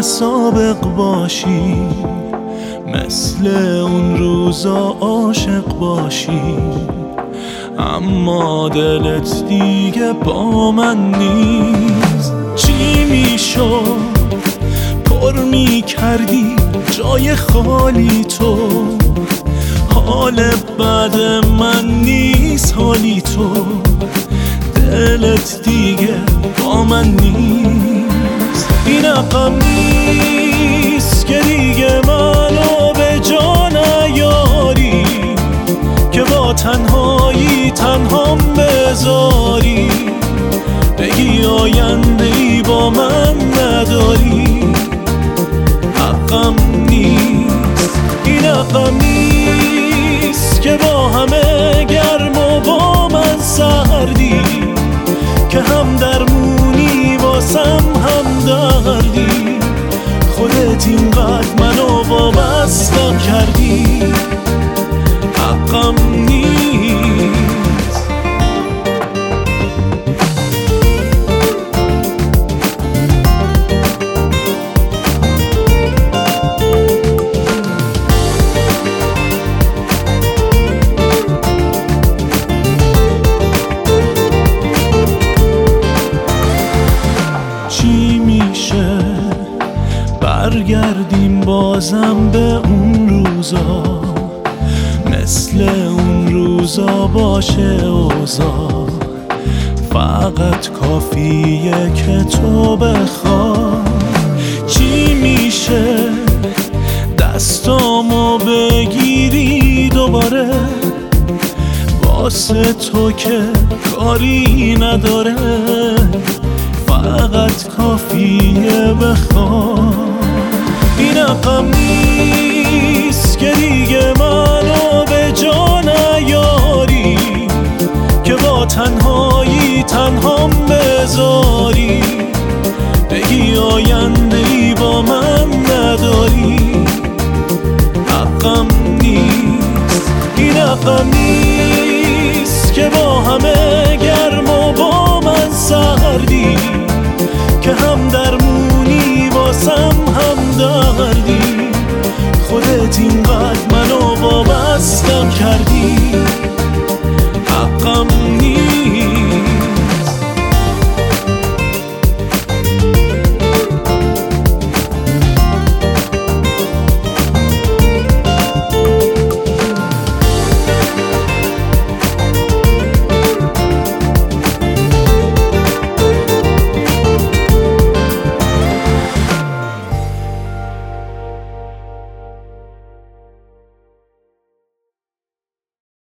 سابق باشی، مثل اون روزا عاشق باشی، اما دلت دیگه با من نیست. چی میشد پر میکردی جای خالی تو، حال بد من نیست حالی تو، دلت دیگه با من نیست. این حقم نیست که دیگه منو به جا نیاری، که با تنهایی تنهام بذاری، بگی آینده‌ای با من نداری. حقم نیست، این حقم نیست که با همه گرم و با من سردی، که هم درمونی واسم هم دردی، خودت اینقدر منو وابستم کردی. حقم نیست. چی میشه برگردیم بازم به اون روزا، مثل اون روزا باشه اوضاع، فقط کافیه که تو بخوای. چی میشه دستامو بگیری دوباره، واسه تو که کاری نداره، فقط کافیه بخوای. این حقم نیست که دیگه منو به جا نیاری، که با تنهایی تنهام بذاری، بگی آینده‌ای با من نداری. حقم نیست، این حقم نیست که با همه گرم و با من سردی،